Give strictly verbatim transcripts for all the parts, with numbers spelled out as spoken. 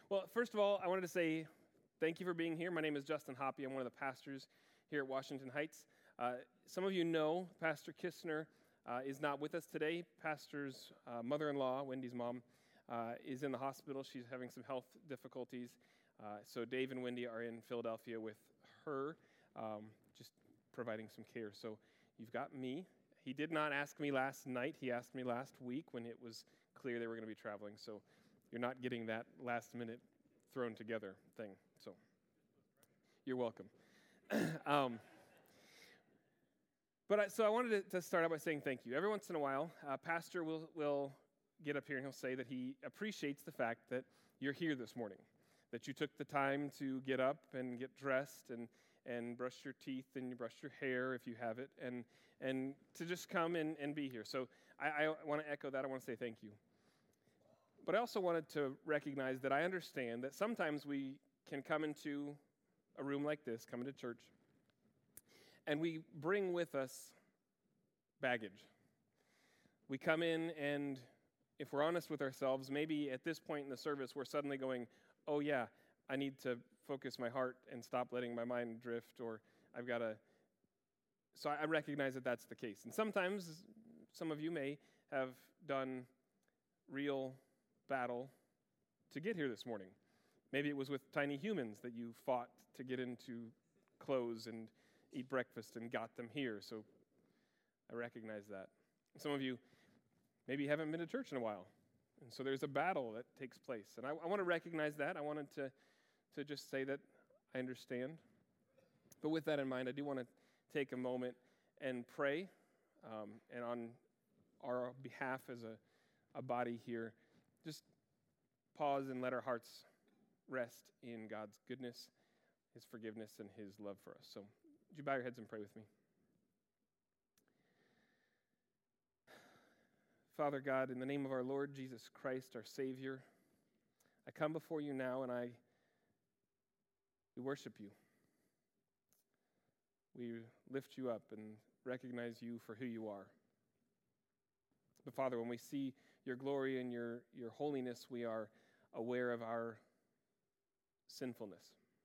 Well, first of all, I wanted to say thank you for being here. My name is Justin Hoppy. I'm one of the pastors here at Washington Heights. Uh, some of you know Pastor Kistner uh, is not with us today. Pastor's uh, mother-in-law, Wendy's mom, uh, is in the hospital. She's having some health difficulties. Uh, so Dave and Wendy are in Philadelphia with her, um, just providing some care. So you've got me. He did not ask me last night. He asked me last week when it was clear they were going to be traveling. So you're not getting that last-minute thrown together thing. So you're welcome. um, but I, so I wanted to, to start out by saying thank you. Every once in a while, uh, Pastor will, will get up here and he'll say that he appreciates the fact that you're here this morning, that you took the time to get up and get dressed and, and brush your teeth and you brush your hair if you have it, and, and to just come and, and be here. So I, I want to echo that. I want to say thank you. But I also wanted to recognize that I understand that sometimes we can come into a room like this, come into church, and we bring with us baggage. We come in and if we're honest with ourselves, maybe at this point in the service we're suddenly going, oh yeah, I need to focus my heart and stop letting my mind drift, or I've got to... So I recognize that that's the case. And sometimes some of you may have done real battle to get here this morning. Maybe it was with tiny humans that you fought to get into clothes and eat breakfast and got them here. So I recognize that. Some of you maybe haven't been to church in a while. And so there's a battle that takes place. And I, I want to recognize that. I wanted to, to just say that I understand. But with that in mind, I do want to take a moment and pray. Um, and on our behalf as a, a body here, just pause and let our hearts rest in God's goodness, His forgiveness, and His love for us. So would you bow your heads and pray with me? Father God, in the name of our Lord Jesus Christ, our Savior, I come before you now and I we worship you. We lift you up and recognize you for who you are. But Father, when we see your glory and your, your holiness, we are aware of our sinfulness.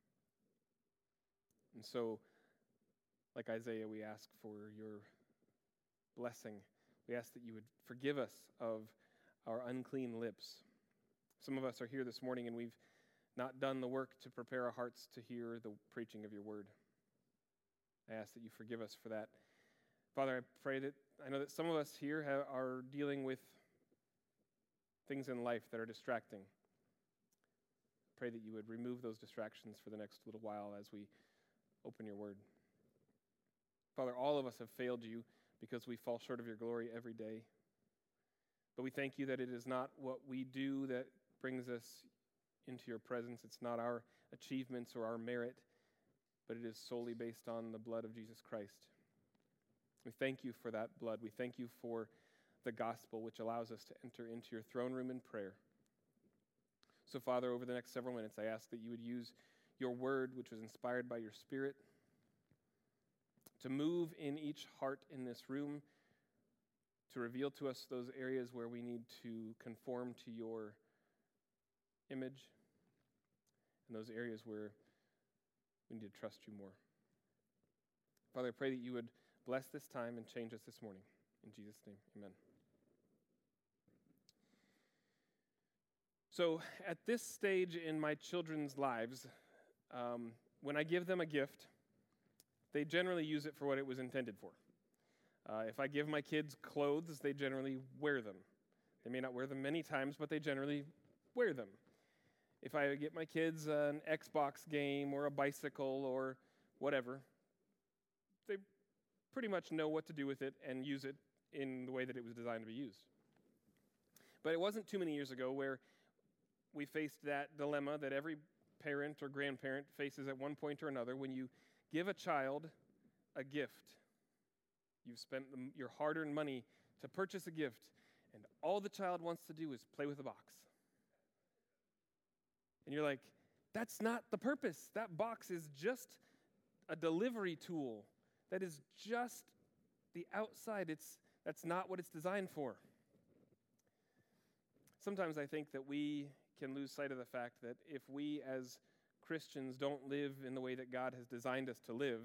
And so, like Isaiah, we ask for your blessing. We ask that you would forgive us of our unclean lips. Some of us are here this morning and we've not done the work to prepare our hearts to hear the preaching of your word. I ask that you forgive us for that. Father, I pray that, I know that some of us here have, are dealing with things in life that are distracting. Pray that you would remove those distractions for the next little while as we open your word. Father, all of us have failed you because we fall short of your glory every day. But we thank you that it is not what we do that brings us into your presence. It's not our achievements or our merit, but it is solely based on the blood of Jesus Christ. We thank you for that blood. We thank you for the gospel, which allows us to enter into your throne room in prayer. So, Father, over the next several minutes, I ask that you would use your word, which was inspired by your Spirit, to move in each heart in this room, to reveal to us those areas where we need to conform to your image, and those areas where we need to trust you more. Father, I pray that you would bless this time and change us this morning. In Jesus' name, amen. So at this stage in my children's lives, um, when I give them a gift, they generally use it for what it was intended for. Uh, if I give my kids clothes, they generally wear them. They may not wear them many times, but they generally wear them. If I get my kids an Xbox game or a bicycle or whatever, they pretty much know what to do with it and use it in the way that it was designed to be used. But it wasn't too many years ago where we faced that dilemma that every parent or grandparent faces at one point or another. When you give a child a gift, you've spent the, your hard-earned money to purchase a gift, and all the child wants to do is play with the box. And you're like, that's not the purpose. That box is just a delivery tool. That is just the outside. It's that's not what it's designed for. Sometimes I think that we can lose sight of the fact that if we as Christians don't live in the way that God has designed us to live,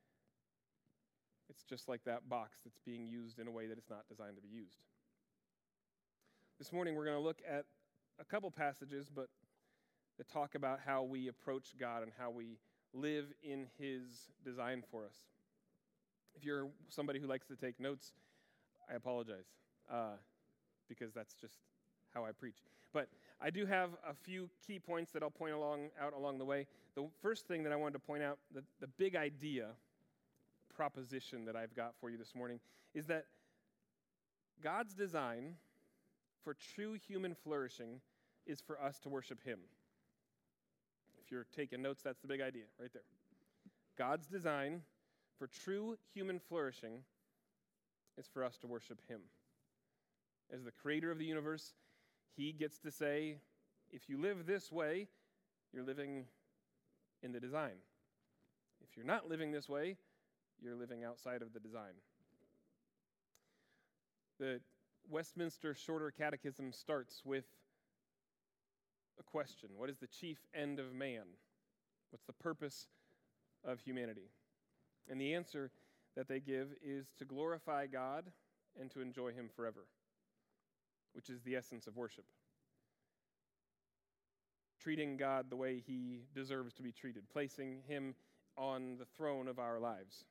it's just like that box that's being used in a way that it's not designed to be used. This morning we're going to look at a couple passages, but that talk about how we approach God and how we live in His design for us. If you're somebody who likes to take notes, I apologize, uh, because that's just how I preach. But I do have a few key points that I'll point along out along the way. The first thing that I wanted to point out, the, the big idea, proposition that I've got for you this morning, is that God's design for true human flourishing is for us to worship Him. If you're taking notes, that's the big idea right there. God's design for true human flourishing is for us to worship Him. As the creator of the universe, He gets to say, if you live this way, you're living in the design. If you're not living this way, you're living outside of the design. The Westminster Shorter Catechism starts with a question. What is the chief end of man? What's the purpose of humanity? And the answer that they give is to glorify God and to enjoy Him forever, which is the essence of worship. Treating God the way He deserves to be treated, placing Him on the throne of our lives.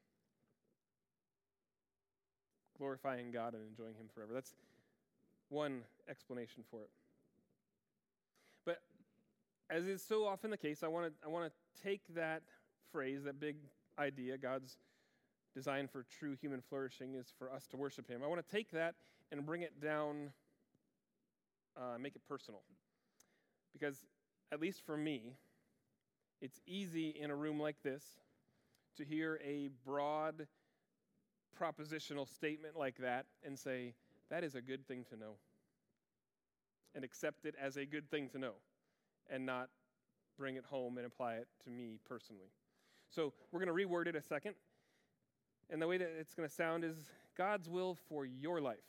Glorifying God and enjoying Him forever. That's one explanation for it. But as is so often the case, I want to I want to take that phrase, that big idea, God's design for true human flourishing is for us to worship Him. I want to take that and bring it down, uh, make it personal. Because, at least for me, it's easy in a room like this to hear a broad propositional statement like that and say, that is a good thing to know. And accept it as a good thing to know. And not bring it home and apply it to me personally. So we're going to reword it a second. And the way that it's going to sound is, God's will for your life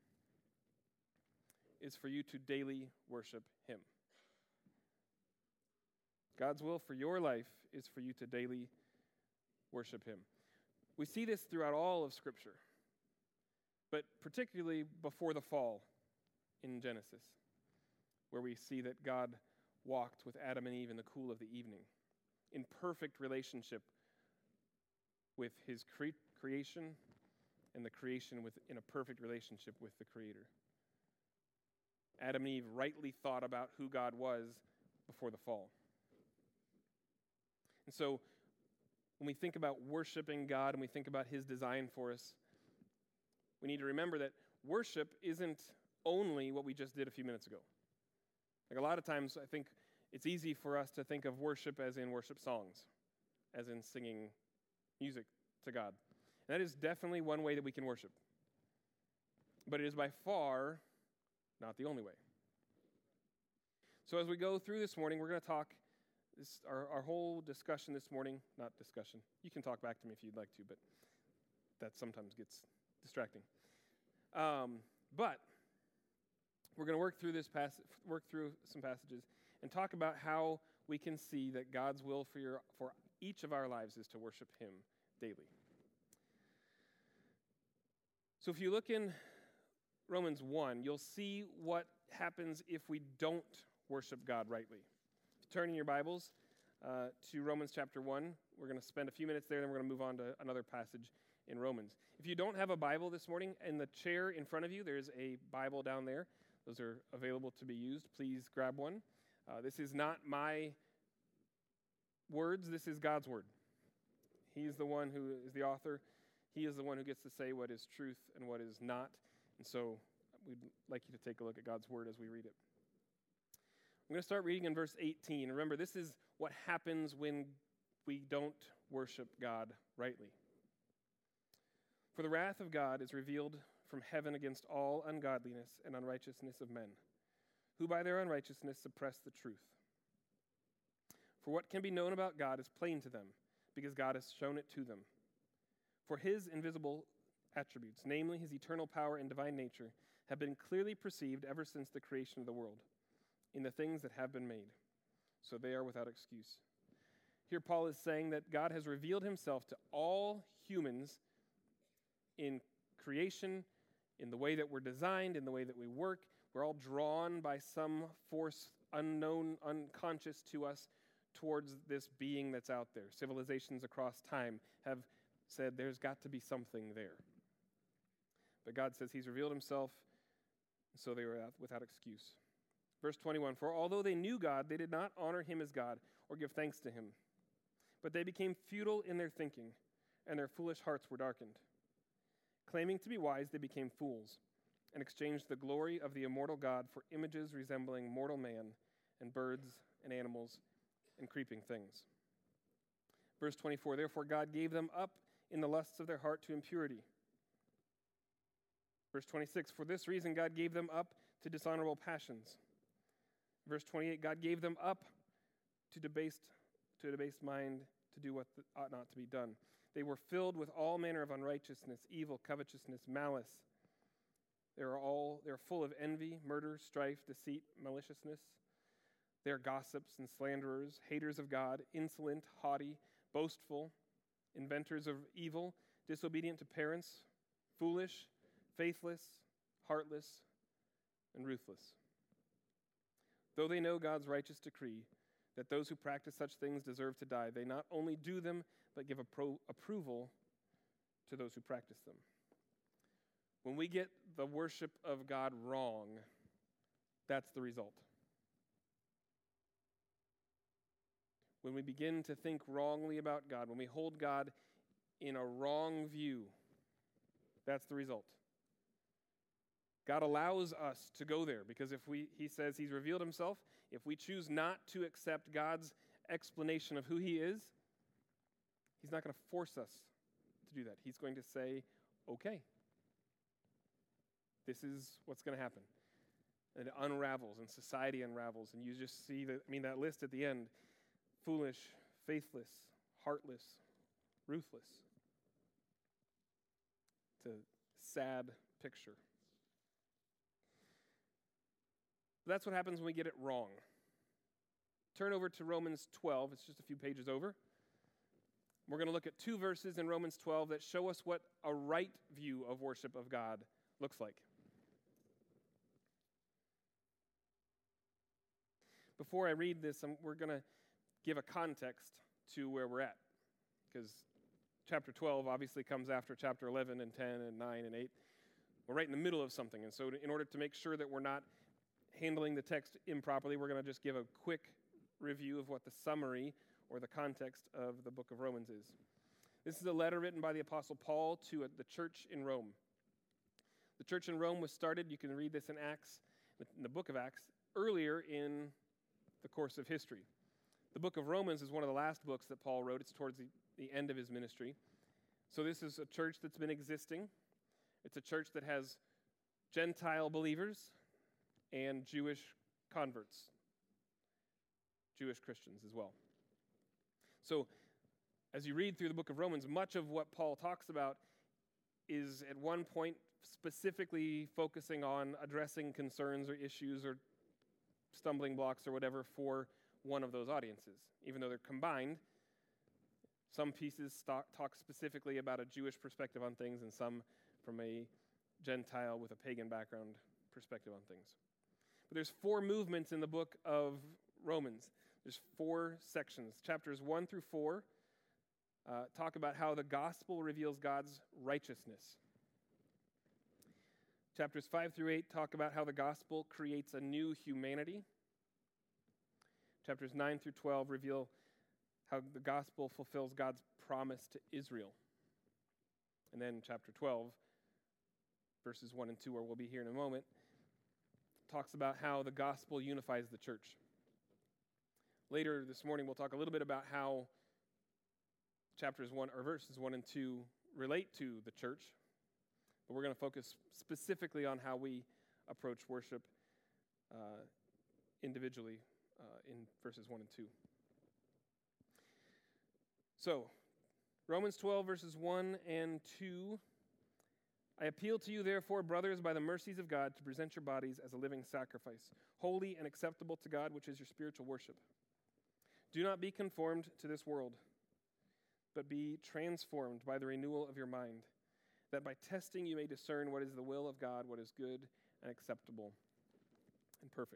is for you to daily worship Him. God's will for your life is for you to daily worship Him. We see this throughout all of Scripture, but particularly before the fall in Genesis, where we see that God walked with Adam and Eve in the cool of the evening, in perfect relationship with His cre- creation and the creation with, in a perfect relationship with the Creator. Adam and Eve rightly thought about who God was before the fall. And so, when we think about worshiping God and we think about His design for us, we need to remember that worship isn't only what we just did a few minutes ago. Like a lot of times, I think it's easy for us to think of worship as in worship songs, as in singing music to God. And that is definitely one way that we can worship. But it is by far not the only way. So as we go through this morning, we're going to talk, this, our, our whole discussion this morning, not discussion, you can talk back to me if you'd like to, but that sometimes gets distracting. Um, but we're going to work through this passage, work through some passages, and talk about how we can see that God's will for your for each of our lives is to worship Him daily. So if you look in Romans one, you'll see what happens if we don't worship God rightly. If you turn in your Bibles uh, to Romans chapter one, we're going to spend a few minutes there, then we're going to move on to another passage in Romans. If you don't have a Bible this morning, in the chair in front of you, there's a Bible down there. Those are available to be used. Please grab one. Uh, this is not my words. This is God's word. He's the one who is the author. He is the one who gets to say what is truth and what is not. And so we'd like you to take a look at God's word as we read it. I'm going to start reading in verse eighteen. Remember, this is what happens when we don't worship God rightly. For the wrath of God is revealed from heaven against all ungodliness and unrighteousness of men, who by their unrighteousness suppress the truth. For what can be known about God is plain to them, because God has shown it to them. For His invisible attributes, namely His eternal power and divine nature, have been clearly perceived ever since the creation of the world, in the things that have been made, so they are without excuse. Here Paul is saying that God has revealed himself to all humans in creation, in the way that we're designed, in the way that we work. We're all drawn by some force unknown, unconscious to us towards this being that's out there. Civilizations across time have said there's got to be something there. But God says he's revealed himself, so they were without excuse. Verse twenty-one, for although they knew God, they did not honor him as God or give thanks to him. But they became futile in their thinking, and their foolish hearts were darkened. Claiming to be wise, they became fools, and exchanged the glory of the immortal God for images resembling mortal man and birds and animals and creeping things. Verse twenty-four, therefore God gave them up in the lusts of their heart to impurity. Verse twenty-six, for this reason God gave them up to dishonorable passions. Verse twenty-eight, God gave them up to debased, to a debased mind to do what ought not to be done. They were filled with all manner of unrighteousness, evil, covetousness, malice. They are all they are full of envy, murder, strife, deceit, maliciousness. They are gossips and slanderers, haters of God, insolent, haughty, boastful, inventors of evil, disobedient to parents, foolish, faithless, heartless, and ruthless. Though they know God's righteous decree that those who practice such things deserve to die, they not only do them, but give appro- approval to those who practice them. When we get the worship of God wrong, that's the result. When we begin to think wrongly about God, when we hold God in a wrong view, that's the result. God allows us to go there because if we, he says he's revealed himself, if we choose not to accept God's explanation of who he is, he's not going to force us to do that. He's going to say, okay, this is what's going to happen. And it unravels and society unravels and you just see that, I mean, that list at the end, foolish, faithless, heartless, ruthless. It's a sad picture. That's what happens when we get it wrong. Turn over to Romans twelve. It's just a few pages over. We're going to look at two verses in Romans twelve that show us what a right view of worship of God looks like. Before I read this, I'm, we're going to give a context to where we're at, because chapter twelve obviously comes after chapter eleven and ten and nine and eight. We're right in the middle of something, and so in order to make sure that we're not handling the text improperly, we're going to just give a quick review of what the summary or the context of the book of Romans is. This is a letter written by the Apostle Paul to the church in Rome. The church in Rome was started, you can read this in Acts, in the book of Acts, earlier in the course of history. The book of Romans is one of the last books that Paul wrote. It's towards the, the end of his ministry. So this is a church that's been existing. It's a church that has Gentile believers and Jewish converts, Jewish Christians as well. So as you read through the book of Romans, much of what Paul talks about is at one point specifically focusing on addressing concerns or issues or stumbling blocks or whatever for one of those audiences. Even though they're combined, some pieces talk specifically about a Jewish perspective on things and some from a Gentile with a pagan background perspective on things. But there's four movements in the book of Romans. There's four sections. Chapters one through four uh, talk about how the gospel reveals God's righteousness. Chapters five through eight talk about how the gospel creates a new humanity. Chapters nine through twelve reveal how the gospel fulfills God's promise to Israel. And then chapter twelve, verses one and two, where we'll be here in a moment, talks about how the gospel unifies the church. Later this morning, we'll talk a little bit about how chapters one or verses one and two relate to the church. But we're going to focus specifically on how we approach worship uh, individually uh, in verses one and two. So, Romans twelve, verses one and two I appeal to you, therefore, brothers, by the mercies of God, to present your bodies as a living sacrifice, holy and acceptable to God, which is your spiritual worship. Do not be conformed to this world, but be transformed by the renewal of your mind, that by testing you may discern what is the will of God, what is good and acceptable and perfect.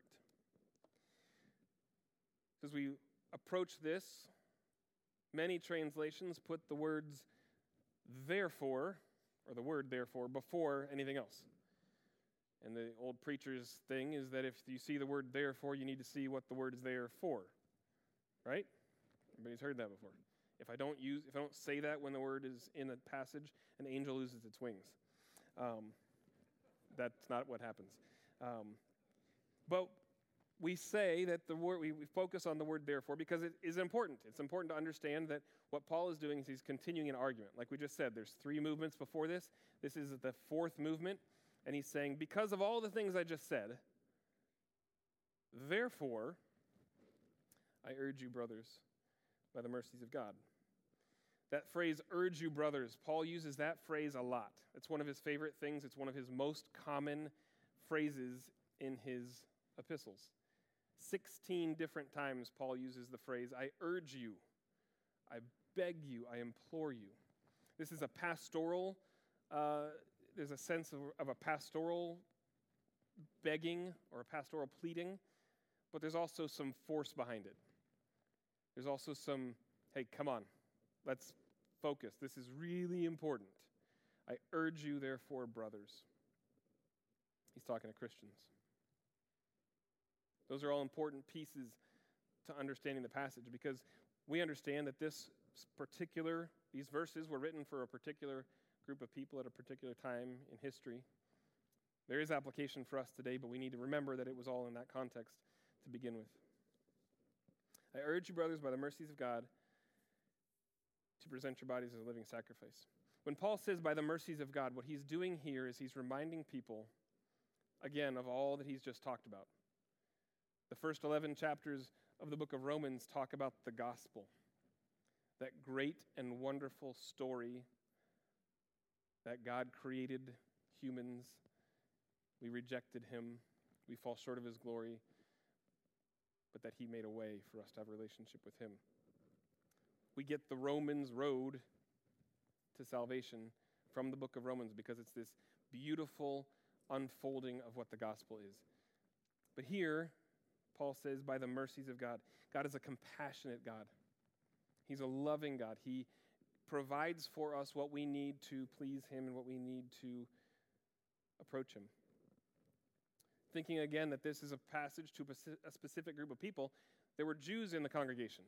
As we approach this, many translations put the words therefore, or the word therefore, before anything else. And the old preacher's thing is that if you see the word therefore, you need to see what the word is there for. Right? Everybody's heard that before. If I don't use, if I don't say that when the word is in a passage, an angel loses its wings. Um, that's not what happens. Um, but we say that the word, we, we focus on the word therefore because it is important. It's important to understand that what Paul is doing is he's continuing an argument. Like we just said, there's three movements before this. This is the fourth movement. And he's saying, because of all the things I just said, therefore, I urge you, brothers, by the mercies of God. That phrase, urge you, brothers, Paul uses that phrase a lot. It's one of his favorite things. It's one of his most common phrases in his epistles. Sixteen different times Paul uses the phrase, I urge you, I beg you, I implore you. This is a pastoral, uh, there's a sense of, of a pastoral begging or a pastoral pleading, but there's also some force behind it. There's also some, hey, come on, let's focus. This is really important. I urge you, therefore, brothers. He's talking to Christians. Those are all important pieces to understanding the passage because we understand that this particular, these verses were written for a particular group of people at a particular time in history. There is application for us today, but we need to remember that it was all in that context to begin with. I urge you, brothers, by the mercies of God, to present your bodies as a living sacrifice. When Paul says by the mercies of God, what he's doing here is he's reminding people, again, of all that he's just talked about. The first eleven chapters of the book of Romans talk about the gospel, that great and wonderful story that God created humans. We rejected him. We fall short of his glory, but that he made a way for us to have a relationship with him. We get the Romans road to salvation from the book of Romans because it's this beautiful unfolding of what the gospel is. But here, Paul says, by the mercies of God. God is a compassionate God. He's a loving God. He provides for us what we need to please him and what we need to approach him. Thinking again that this is a passage to a specific group of people, there were Jews in the congregation.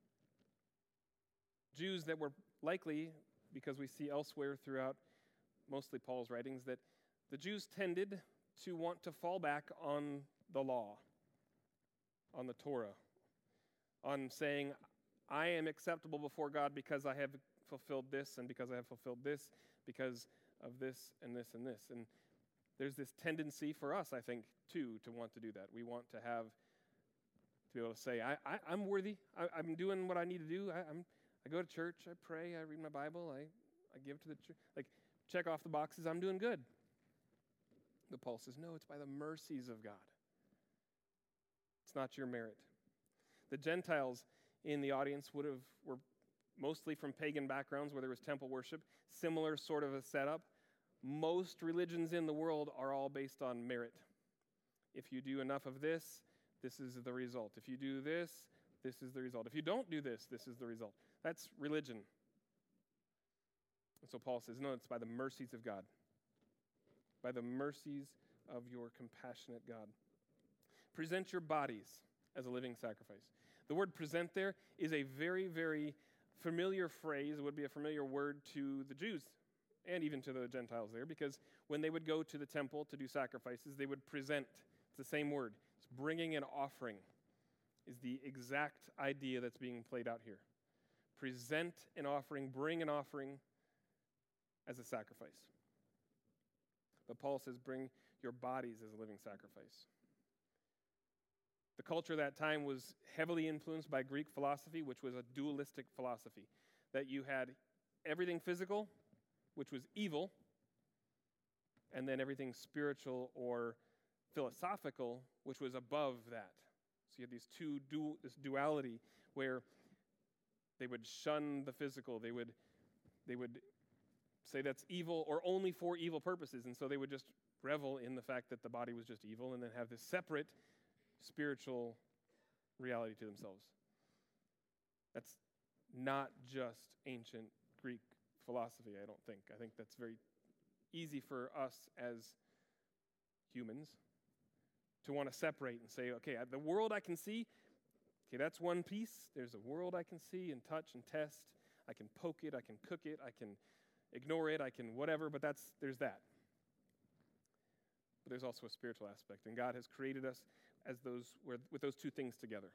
Jews that were likely, because we see elsewhere throughout mostly Paul's writings, that the Jews tended to want to fall back on the law, on the Torah, on saying, I am acceptable before God because I have fulfilled this and because I have fulfilled this, because of this and this and this. And there's this tendency for us, I think, too, to want to do that. We want to have, to be able to say, I, I, I'm worthy. I, I'm doing what I need to do. I, I'm, I go to church. I pray. I read my Bible. I, I give to the church. Like, check off the boxes. I'm doing good. But Paul says, no, it's by the mercies of God. It's not your merit. The Gentiles in the audience would have were mostly from pagan backgrounds where there was temple worship, similar sort of a setup. Most religions in the world are all based on merit. If you do enough of this, this is the result. If you do this, this is the result. If you don't do this, this is the result. That's religion. And so Paul says, no, it's by the mercies of God. By the mercies of your compassionate God. Present your bodies as a living sacrifice. The word present there is a very, very familiar phrase. It would be a familiar word to the Jews and even to the Gentiles there, because when they would go to the temple to do sacrifices, they would present. It's the same word. It's bringing an offering is the exact idea that's being played out here. Present an offering, bring an offering as a sacrifice. But Paul says, bring your bodies as a living sacrifice. The culture of that time was heavily influenced by Greek philosophy, which was a dualistic philosophy, that you had everything physical, which was evil, and then everything spiritual or philosophical, which was above that. So you had these two du- this duality where they would shun the physical. They would they would say that's evil or only for evil purposes, and so they would just revel in the fact that the body was just evil, and then have this separate spiritual reality to themselves. That's not just ancient Greek philosophy, I don't think. I think that's very easy for us as humans to want to separate and say, okay, the world I can see, okay, that's one piece. There's a world I can see and touch and test. I can poke it, I can cook it, I can ignore it, I can whatever, but that's there's that. But there's also a spiritual aspect, and God has created us as those with those two things together.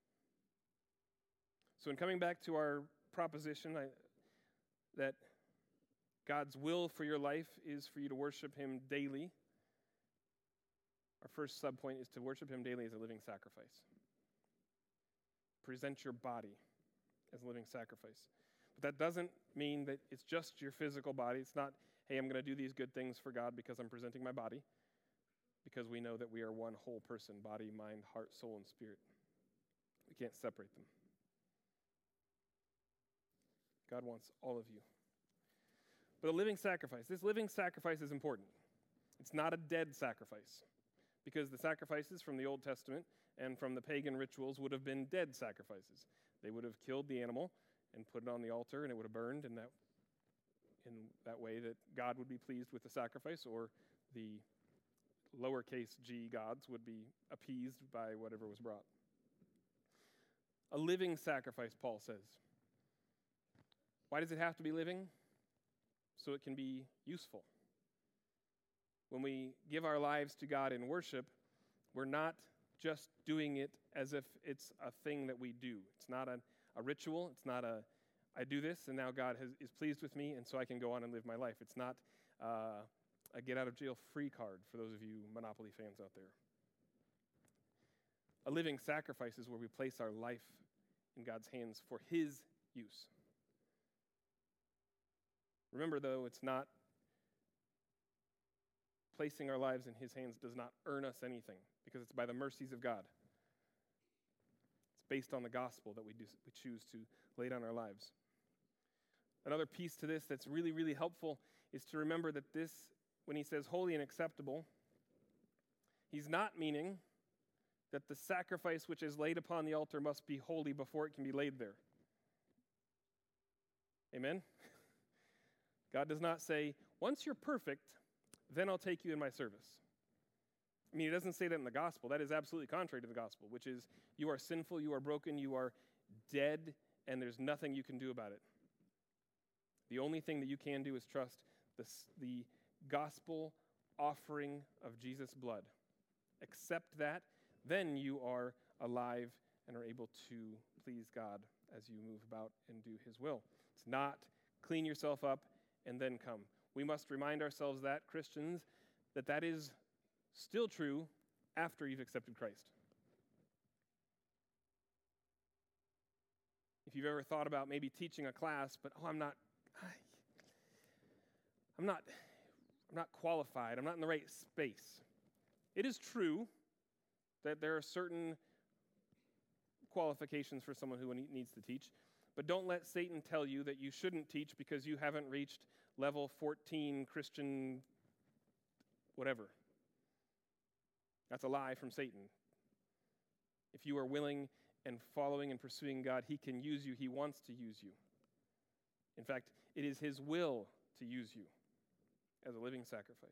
So in coming back to our proposition I, that God's will for your life is for you to worship him daily, our first subpoint is to worship him daily as a living sacrifice. Present your body as a living sacrifice. But that doesn't mean that it's just your physical body. It's not, hey, I'm going to do these good things for God because I'm presenting my body, because we know that we are one whole person, body, mind, heart, soul, and spirit. We can't separate them. God wants all of you. But a living sacrifice, this living sacrifice is important. It's not a dead sacrifice, because the sacrifices from the Old Testament and from the pagan rituals would have been dead sacrifices. They would have killed the animal and put it on the altar, and it would have burned in that, in that way that God would be pleased with the sacrifice, or the lowercase g gods would be appeased by whatever was brought. A living sacrifice, Paul says. Why does it have to be living? So it can be useful. When we give our lives to God in worship, we're not just doing it as if it's a thing that we do. It's not a, a ritual. It's not a, I do this and now God has, is pleased with me and so I can go on and live my life. It's not uh, a get-out-of-jail-free card for those of you Monopoly fans out there. A living sacrifice is where we place our life in God's hands for his use. Remember, though, it's not placing our lives in his hands does not earn us anything, because it's by the mercies of God. It's based on the gospel that we do, we choose to lay down our lives. Another piece to this that's really, really helpful is to remember that this, when he says holy and acceptable, he's not meaning that the sacrifice which is laid upon the altar must be holy before it can be laid there. Amen? God does not say, once you're perfect, then I'll take you in my service. I mean, he doesn't say that in the gospel. That is absolutely contrary to the gospel, which is you are sinful, you are broken, you are dead, and there's nothing you can do about it. The only thing that you can do is trust the, the gospel offering of Jesus' blood. Accept that, then you are alive and are able to please God as you move about and do his will. It's not clean yourself up and then come. We must remind ourselves that, Christians, that that is still true after you've accepted Christ. If you've ever thought about maybe teaching a class, but oh, I'm not, I'm not, I'm not qualified. I'm not in the right space. It is true that there are certain qualifications for someone who needs to teach, but don't let Satan tell you that you shouldn't teach because you haven't reached level fourteen Christian whatever. That's a lie from Satan. If you are willing and following and pursuing God, he can use you. He wants to use you. In fact, it is his will to use you as a living sacrifice.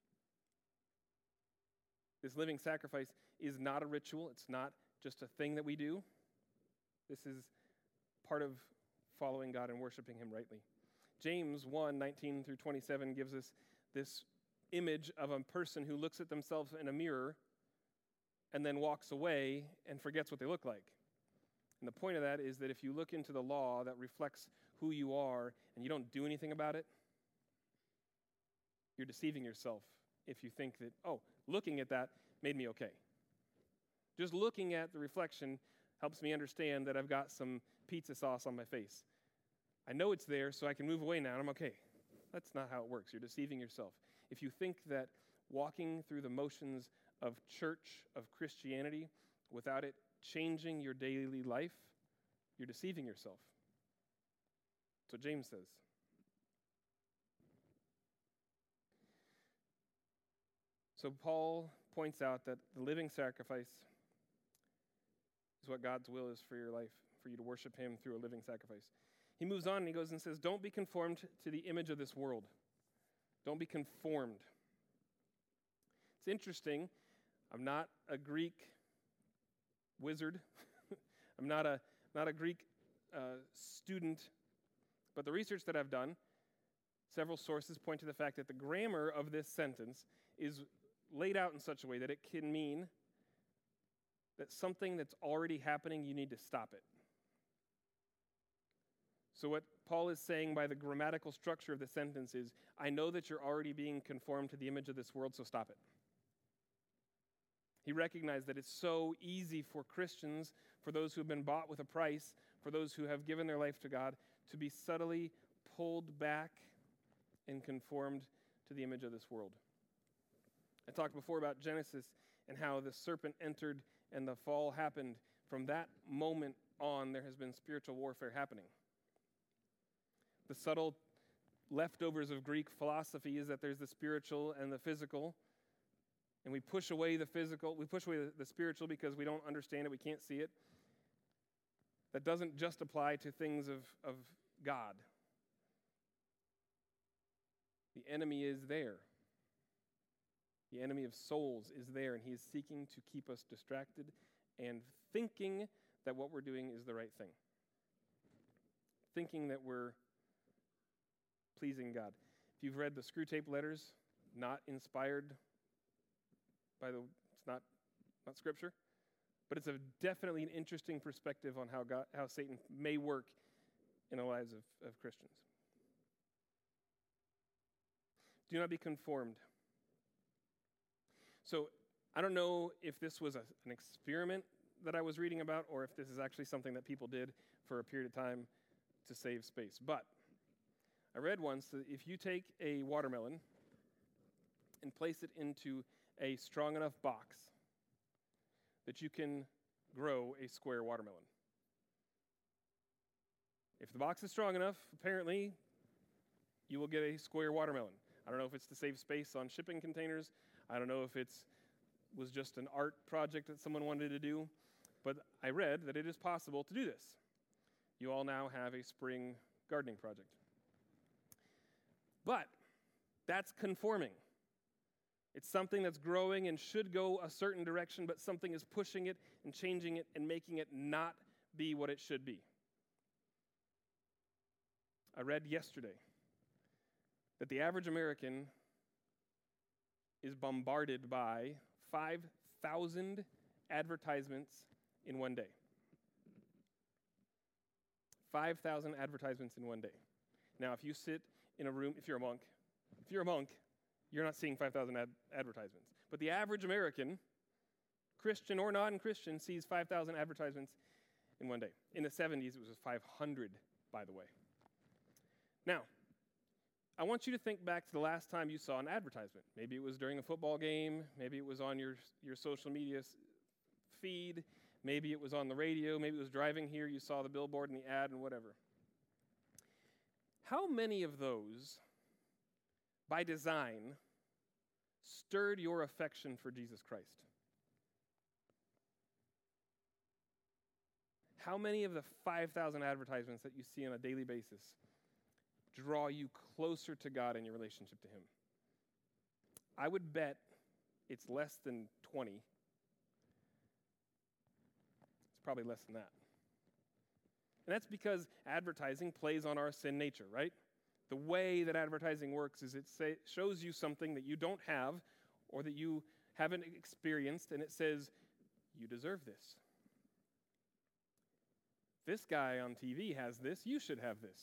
This living sacrifice is not a ritual. It's not just a thing that we do. This is part of following God and worshiping him rightly. James one, nineteen through twenty-seven gives us this image of a person who looks at themselves in a mirror and then walks away and forgets what they look like. And the point of that is that if you look into the law that reflects who you are and you don't do anything about it, you're deceiving yourself if you think that, oh, looking at that made me okay. Just looking at the reflection helps me understand that I've got some pizza sauce on my face. I know it's there, so I can move away now, and I'm okay. That's not how it works. You're deceiving yourself. if you think that walking through the motions of church, of Christianity, without it changing your daily life, you're deceiving yourself. That's what James says. So Paul points out that the living sacrifice is what God's will is for your life, for you to worship him through a living sacrifice. He moves on and he goes and says, don't be conformed to the image of this world. Don't be conformed. It's interesting. I'm not a Greek wizard. I'm not a not a Greek uh, student. But the research that I've done, several sources point to the fact that the grammar of this sentence is laid out in such a way that it can mean that something that's already happening, you need to stop it. So what Paul is saying by the grammatical structure of the sentence is, I know that you're already being conformed to the image of this world, so stop it. He recognized that it's so easy for Christians, for those who have been bought with a price, for those who have given their life to God, to be subtly pulled back and conformed to the image of this world. I talked before about Genesis and how the serpent entered and the fall happened. From that moment on, there has been spiritual warfare happening. The subtle leftovers of Greek philosophy is that there's the spiritual and the physical, and we push away the physical, we push away the, the spiritual because we don't understand it, we can't see it. That doesn't just apply to things of, of God. The enemy is there. The enemy of souls is there, and he is seeking to keep us distracted and thinking that what we're doing is the right thing. Thinking that we're pleasing God. If you've read the Screwtape Letters, not inspired by the, it's not, not scripture, but it's a definitely an interesting perspective on how God, how Satan may work in the lives of, of Christians. Do not be conformed. So I don't know if this was a, an experiment that I was reading about or if this is actually something that people did for a period of time to save space. But I read once that if you take a watermelon and place it into a strong enough box that you can grow a square watermelon. If the box is strong enough, apparently, you will get a square watermelon. I don't know if it's to save space on shipping containers. I don't know if it was just an art project that someone wanted to do, but I read that it is possible to do this. You all now have a spring gardening project. But that's conforming. It's something that's growing and should go a certain direction, but something is pushing it and changing it and making it not be what it should be. I read yesterday that the average American is bombarded by five thousand advertisements in one day. five thousand advertisements in one day. Now, if you sit in a room, if you're a monk, if you're a monk, you're not seeing five thousand ad- advertisements. But the average American, Christian or non-Christian, sees five thousand advertisements in one day. In the seventies, it was five hundred, by the way. Now, I want you to think back to the last time you saw an advertisement. Maybe it was during a football game. Maybe it was on your, your social media feed. Maybe it was on the radio. Maybe it was driving here. You saw the billboard and the ad and whatever. How many of those, by design, stirred your affection for Jesus Christ? How many of the five thousand advertisements that you see on a daily basis draw you closer to God in your relationship to him? I would bet it's less than twenty. It's probably less than that. And that's because advertising plays on our sin nature, right? The way that advertising works is it say, shows you something that you don't have or that you haven't experienced, and it says, you deserve this. This guy on T V has this, you should have this.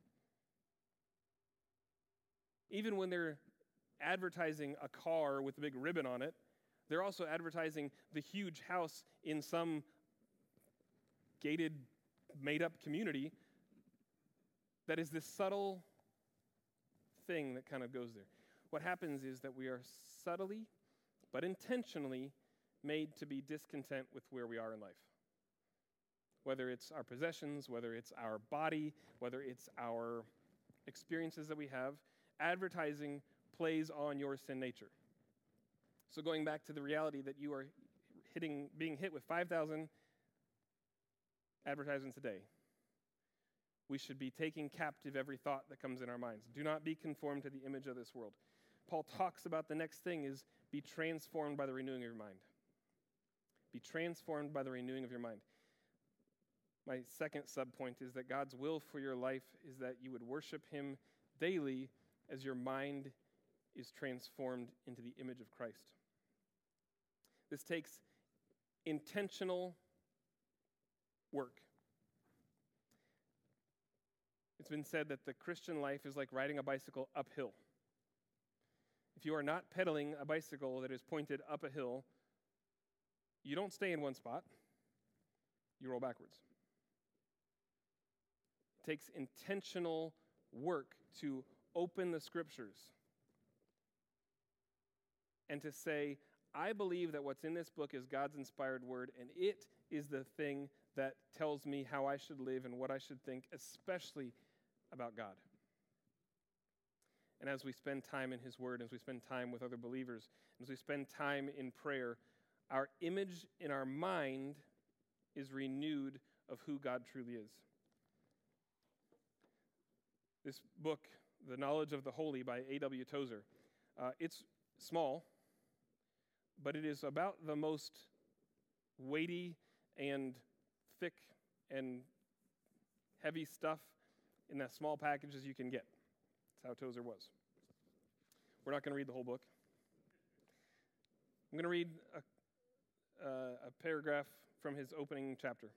Even when they're advertising a car with a big ribbon on it, they're also advertising the huge house in some gated, made-up community that is this subtle thing that kind of goes there. what happens is that we are subtly but intentionally made to be discontent with where we are in life. Whether it's our possessions, whether it's our body, whether it's our experiences that we have, advertising plays on your sin nature. So going back to the reality that you are hitting, being hit with five thousand advertisements a day, we should be taking captive every thought that comes in our minds. Do not be conformed to the image of this world. Paul talks about the next thing is be transformed by the renewing of your mind. Be transformed by the renewing of your mind. My second subpoint is that God's will for your life is that you would worship him daily as your mind is transformed into the image of Christ. This takes intentional work. It's been said that the Christian life is like riding a bicycle uphill. If you are not pedaling a bicycle that is pointed up a hill, you don't stay in one spot, you roll backwards. It takes intentional work to open the scriptures and to say, I believe that what's in this book is God's inspired word, and it is the thing that tells me how I should live and what I should think, especially about God. And as we spend time in his word, as we spend time with other believers, as we spend time in prayer, our image in our mind is renewed of who God truly is. This book, The Knowledge of the Holy by A W Tozer, uh, it's small, but it is about the most weighty and thick and heavy stuff in that small package as you can get. That's how Tozer was. We're not going to read the whole book. I'm going to read a, uh, a paragraph from his opening chapter.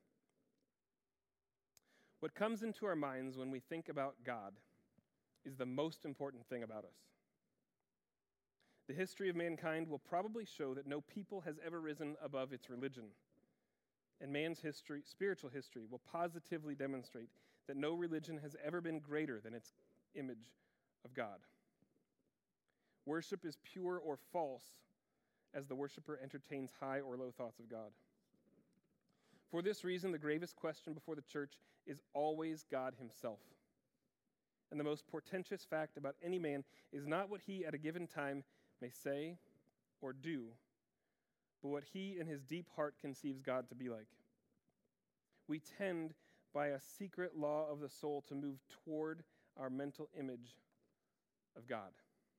What comes into our minds when we think about God is the most important thing about us. The history of mankind will probably show that no people has ever risen above its religion. And man's history, spiritual history, will positively demonstrate that no religion has ever been greater than its image of God. Worship is pure or false as the worshiper entertains high or low thoughts of God. For this reason, the gravest question before the church is always God himself. And the most portentous fact about any man is not what he at a given time may say or do, but what he in his deep heart conceives God to be like. We tend, by a secret law of the soul, to move toward our mental image of God.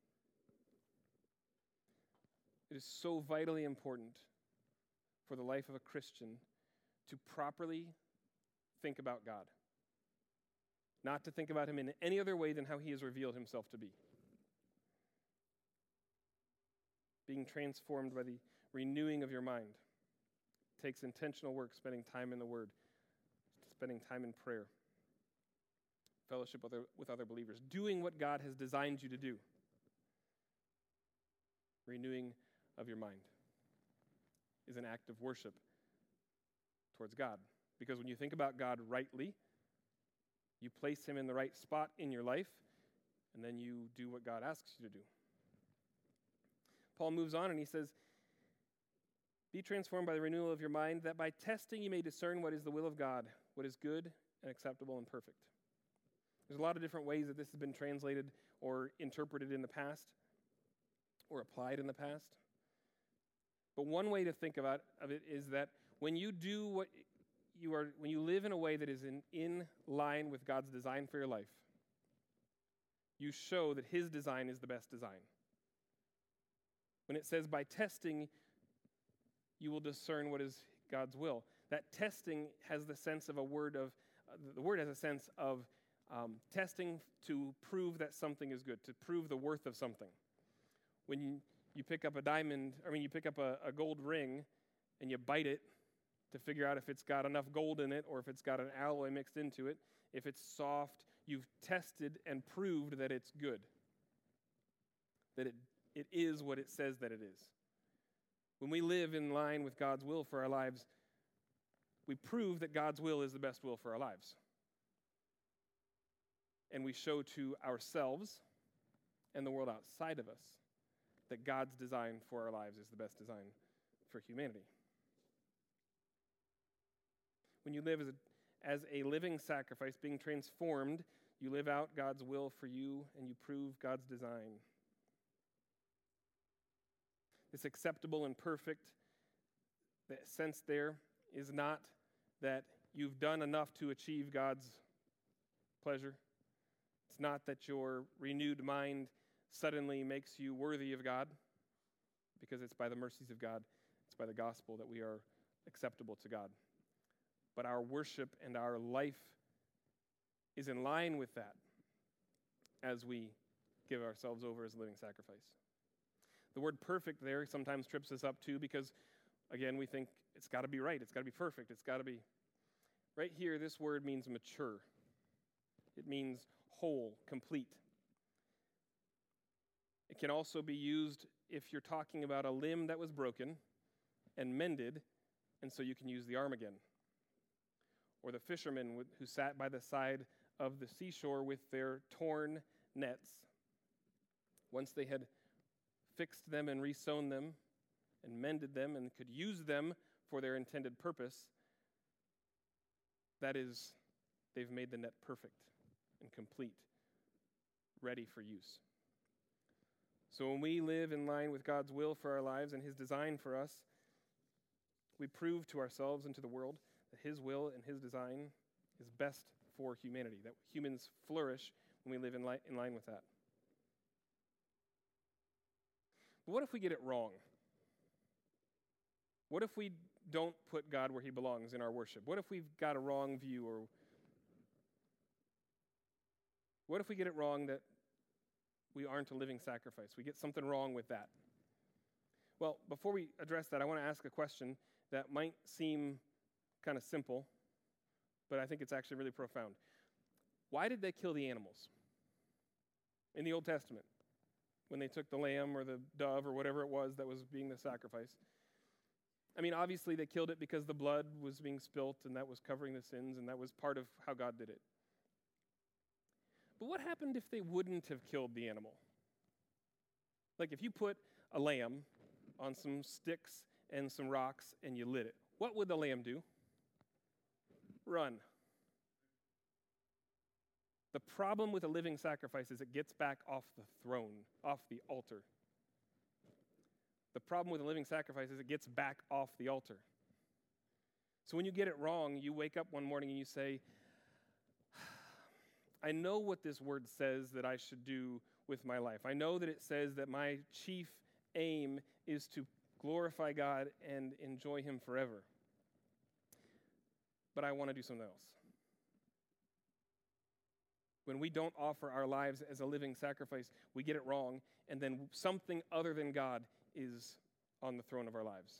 It is so vitally important for the life of a Christian to properly think about God. Not to think about him in any other way than how he has revealed himself to be. Being transformed by the renewing of your mind takes intentional work, spending time in the Word, spending time in prayer, fellowship with other, with other believers, doing what God has designed you to do. Renewing of your mind is an act of worship towards God. Because when you think about God rightly, you place him in the right spot in your life, and then you do what God asks you to do. Paul moves on and he says, be transformed by the renewal of your mind, that by testing you may discern what is the will of God, what is good and acceptable and perfect. There's a lot of different ways that this has been translated or interpreted in the past or applied in the past. But one way to think about of it is that when you do what you are, when you live in a way that is in, in line with God's design for your life, you show that his design is the best design. When it says by testing, you will discern what is God's will. That testing has the sense of a word of, uh, the word has a sense of um, testing to prove that something is good, to prove the worth of something. When you, you pick up a diamond, I mean, you pick up a, a gold ring and you bite it to figure out if it's got enough gold in it or if it's got an alloy mixed into it. If it's soft, you've tested and proved that it's good, that it It is what it says that it is. When we live in line with God's will for our lives, we prove that God's will is the best will for our lives. And we show to ourselves and the world outside of us, that God's design for our lives is the best design for humanity. When you live as a, as a living sacrifice, being transformed, you live out God's will for you and you prove God's design. This acceptable and perfect, the sense there is not that you've done enough to achieve God's pleasure. It's not that your renewed mind suddenly makes you worthy of God, because it's by the mercies of God, it's by the gospel that we are acceptable to God. But our worship and our life is in line with that as we give ourselves over as a living sacrifice. The word perfect there sometimes trips us up too, because again, we think it's got to be right, it's got to be perfect, it's got to be. Right here, this word means mature. It means whole, complete. It can also be used if you're talking about a limb that was broken and mended, and so you can use the arm again. Or the fishermen who sat by the side of the seashore with their torn nets. Once they had fixed them and resewn them and mended them and could use them for their intended purpose, that is, they've made the net perfect and complete, ready for use. So when we live in line with God's will for our lives and His design for us, we prove to ourselves and to the world that His will and His design is best for humanity, that humans flourish when we live in, li- in line with that. But what if we get it wrong? What if we don't put God where He belongs in our worship? What if we've got a wrong view? Or what if we get it wrong that we aren't a living sacrifice? We get something wrong with that. Well, before we address that, I want to ask a question that might seem kind of simple, but I think it's actually really profound. Why did they kill the animals in the Old Testament when they took the lamb or the dove or whatever it was that was being the sacrifice? I mean, obviously they killed it because the blood was being spilt and that was covering the sins, and that was part of how God did it. But what happened if they wouldn't have killed the animal? Like if you put a lamb on some sticks and some rocks and you lit it, what would the lamb do? Run. The problem with a living sacrifice is it gets back off the throne, off the altar. The problem with a living sacrifice is it gets back off the altar. So when you get it wrong, you wake up one morning and you say, I know what this word says that I should do with my life. I know that it says that my chief aim is to glorify God and enjoy Him forever. But I want to do something else. When we don't offer our lives as a living sacrifice, we get it wrong, and then something other than God is on the throne of our lives.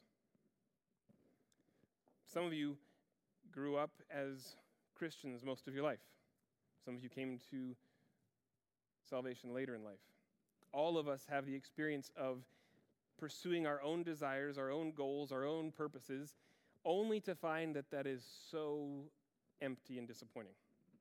Some of you grew up as Christians most of your life. Some of you came to salvation later in life. All of us have the experience of pursuing our own desires, our own goals, our own purposes, only to find that that is so empty and disappointing.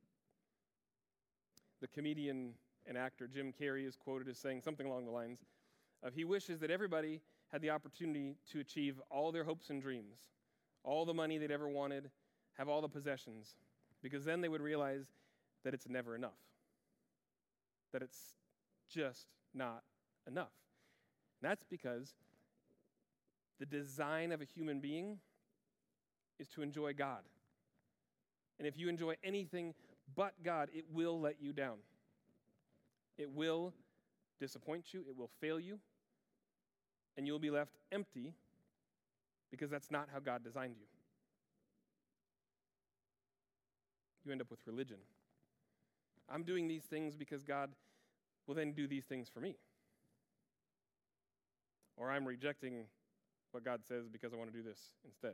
The comedian and actor Jim Carrey is quoted as saying something along the lines of, he wishes that everybody had the opportunity to achieve all their hopes and dreams, all the money they'd ever wanted, have all the possessions, because then they would realize that it's never enough, that it's just not enough. And that's because the design of a human being is to enjoy God. And if you enjoy anything but God, it will let you down. It will disappoint you, it will fail you, and you'll be left empty because that's not how God designed you. You end up with religion. I'm doing these things because God will then do these things for me. Or I'm rejecting what God says because I want to do this instead.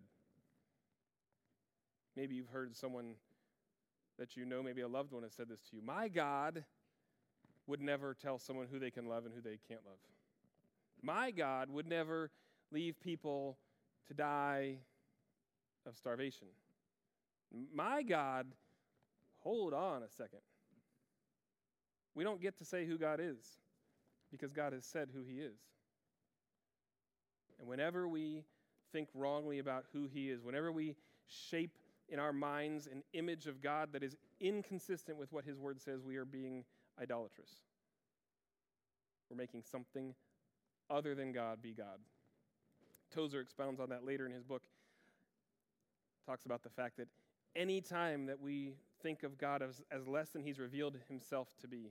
Maybe you've heard someone that you know, maybe a loved one has said this to you. My God would never tell someone who they can love and who they can't love. My God would never leave people to die of starvation. My God, hold on a second. We don't get to say who God is. because God has said who he is. And whenever we think wrongly about who he is, whenever we shape in our minds an image of God that is inconsistent with what his word says, we are being idolatrous. We're making something other than God be God. Tozer expounds on that later in his book. Talks about the fact that any time that we think of God as, as less than he's revealed himself to be,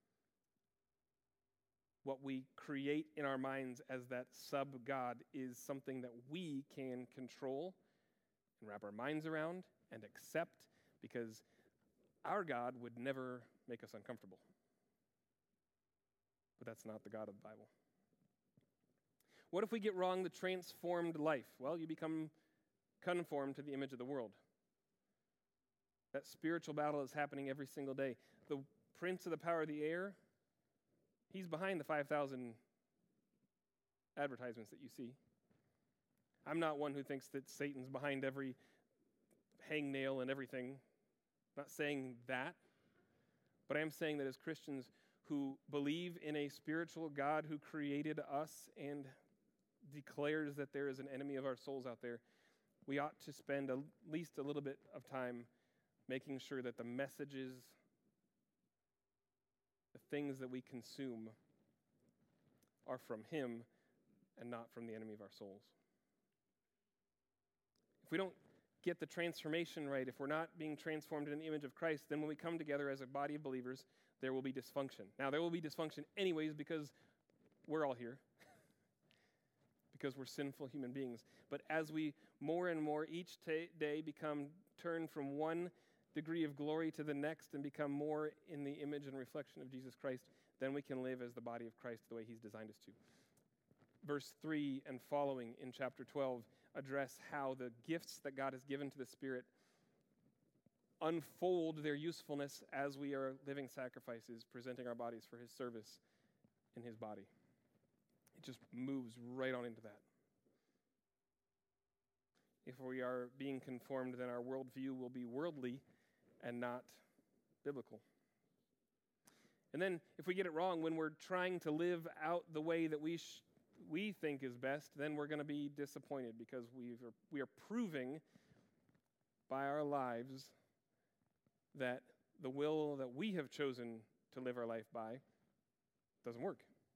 what we create in our minds as that sub-God is something that we can control and wrap our minds around and accept, because our God would never make us uncomfortable. But that's not the God of the Bible. What if we get wrong the transformed life? Well, you become conformed to the image of the world. That spiritual battle is happening every single day. The prince of the power of the air, he's behind the five thousand advertisements that you see. I'm not one who thinks that Satan's behind every hangnail and everything. I'm not saying that. But I am saying that as Christians who believe in a spiritual God who created us and declares that there is an enemy of our souls out there, we ought to spend at least a little bit of time making sure that the messages, the things that we consume, are from him and not from the enemy of our souls. If we don't get the transformation right, if we're not being transformed in the image of Christ, then when we come together as a body of believers, there will be dysfunction. Now, there will be dysfunction anyways because we're all here, because we're sinful human beings. But as we more and more each t- day become turned from one degree of glory to the next and become more in the image and reflection of Jesus Christ, then we can live as the body of Christ the way he's designed us to. Verse three and following in chapter twelve address how the gifts that God has given to the Spirit unfold their usefulness as we are living sacrifices, presenting our bodies for his service in his body. It just moves right on into that. If we are being conformed, then our worldview will be worldly and not biblical. And then if we get it wrong when we're trying to live out the way that we sh- we think is best, then we're going to be disappointed because we are, we are proving by our lives that the will that we have chosen to live our life by doesn't work.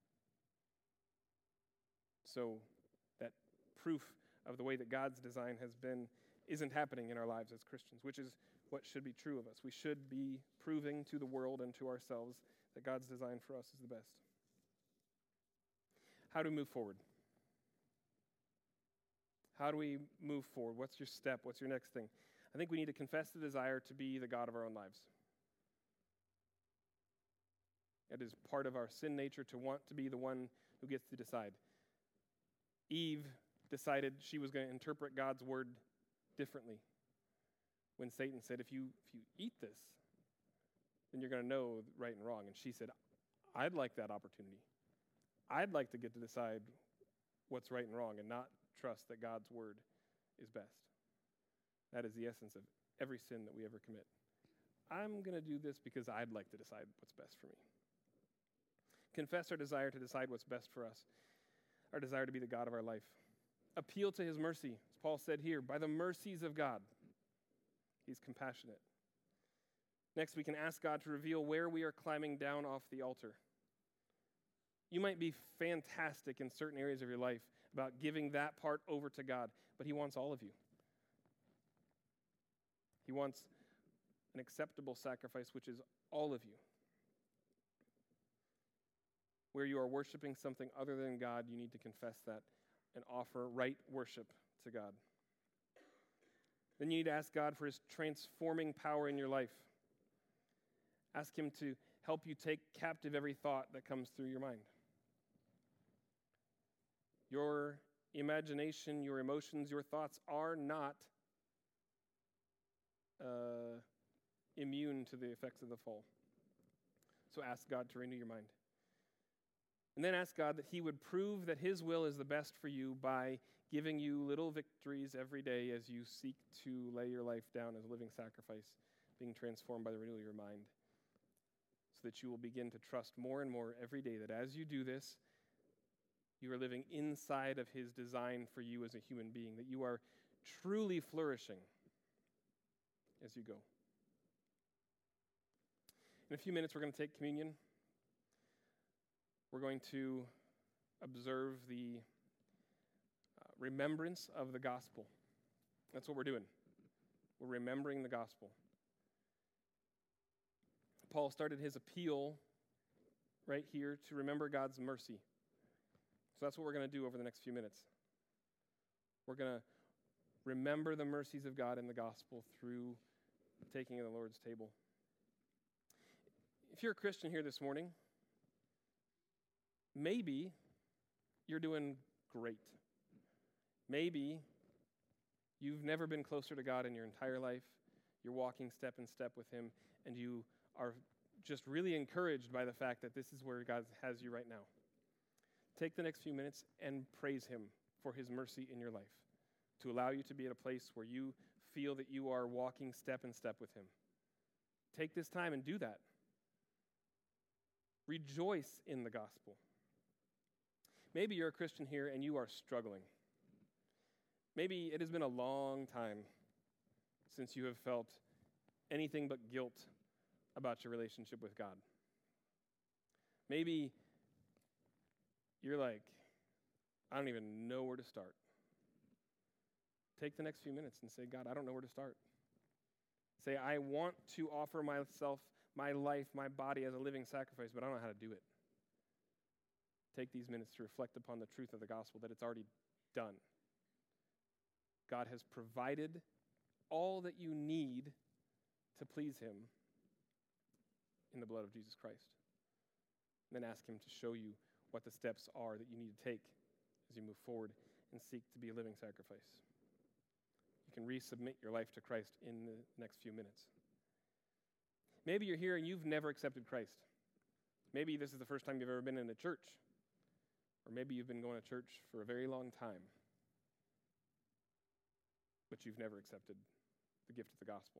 So that proof of the way that God's design has been isn't happening in our lives as Christians, which is what should be true of us. We should be proving to the world and to ourselves that God's design for us is the best. How do we move forward? How do we move forward? What's your step? What's your next thing? I think we need to confess the desire to be the God of our own lives. It is part of our sin nature to want to be the one who gets to decide. Eve decided she was going to interpret God's word differently when Satan said, if you if you eat this, then you're going to know right and wrong. And she said, I'd like that opportunity. I'd like to get to decide what's right and wrong and not trust that God's word is best. That is the essence of every sin that we ever commit. I'm going to do this because I'd like to decide what's best for me. Confess our desire to decide what's best for us, our desire to be the God of our life. Appeal to his mercy, as Paul said here, by the mercies of God. He's compassionate. Next, we can ask God to reveal where we are climbing down off the altar. You might be fantastic in certain areas of your life about giving that part over to God, but he wants all of you. He wants an acceptable sacrifice, which is all of you. Where you are worshiping something other than God, you need to confess that and offer right worship to God. Then you need to ask God for his transforming power in your life. Ask him to help you take captive every thought that comes through your mind. Your imagination, your emotions, your thoughts are not uh, immune to the effects of the fall. So ask God to renew your mind. And then ask God that he would prove that his will is the best for you by giving you little victories every day as you seek to lay your life down as a living sacrifice, being transformed by the renewal of your mind, so that you will begin to trust more and more every day that as you do this, you are living inside of his design for you as a human being, that you are truly flourishing as you go. In a few minutes, we're going to take communion. We're going to observe the uh, remembrance of the gospel. That's what we're doing. We're remembering the gospel. Paul started his appeal right here to remember God's mercy. So that's what we're going to do over the next few minutes. We're going to remember the mercies of God in the gospel through taking of the Lord's table. If you're a Christian here this morning, maybe you're doing great. Maybe you've never been closer to God in your entire life. You're walking step in step with him, and you are just really encouraged by the fact that this is where God has you right now. Take the next few minutes and praise him for his mercy in your life, to allow you to be at a place where you feel that you are walking step in step with him. Take this time and do that. Rejoice in the gospel. Maybe you're a Christian here and you are struggling. Maybe it has been a long time since you have felt anything but guilt about your relationship with God. Maybe you're like, I don't even know where to start. Take the next few minutes and say, God, I don't know where to start. Say, I want to offer myself, my life, my body as a living sacrifice, but I don't know how to do it. Take these minutes to reflect upon the truth of the gospel, that it's already done. God has provided all that you need to please him in the blood of Jesus Christ. And then ask him to show you what the steps are that you need to take as you move forward and seek to be a living sacrifice. You can resubmit your life to Christ in the next few minutes. Maybe you're here and you've never accepted Christ. Maybe this is the first time you've ever been in a church. Or maybe you've been going to church for a very long time, but you've never accepted the gift of the gospel.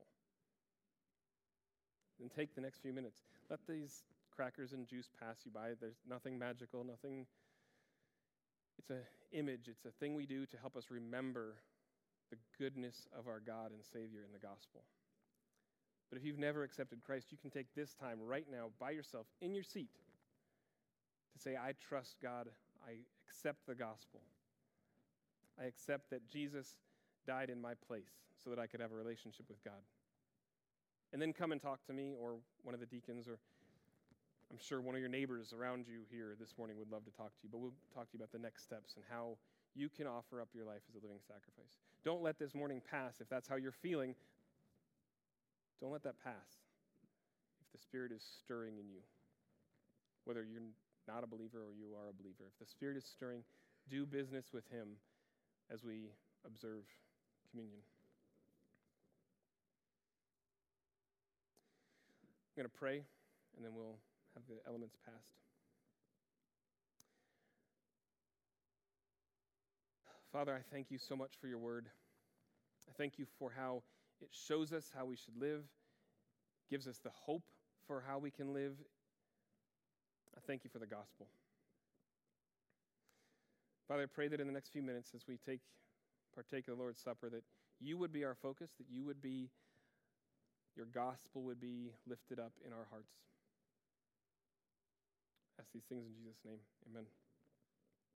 Then take the next few minutes. Let these crackers and juice pass you by. There's nothing magical, nothing. It's an image. It's a thing we do to help us remember the goodness of our God and Savior in the gospel. But if you've never accepted Christ, you can take this time right now by yourself in your seat to say, I trust God. I accept the gospel. I accept that Jesus died in my place so that I could have a relationship with God. And then come and talk to me or one of the deacons, or I'm sure one of your neighbors around you here this morning would love to talk to you, but we'll talk to you about the next steps and how you can offer up your life as a living sacrifice. Don't let this morning pass. If that's how you're feeling, don't let that pass. If the Spirit is stirring in you, whether you're not a believer or you are a believer, if the Spirit is stirring, do business with him as we observe communion. I'm going to pray, and then we'll have the elements passed. Father, I thank you so much for your word. I thank you for how it shows us how we should live, gives us the hope for how we can live. I thank you for the gospel. Father, I pray that in the next few minutes as we take partake of the Lord's Supper, that you would be our focus, that you would be, your gospel would be lifted up in our hearts. I ask these things in Jesus' name. Amen.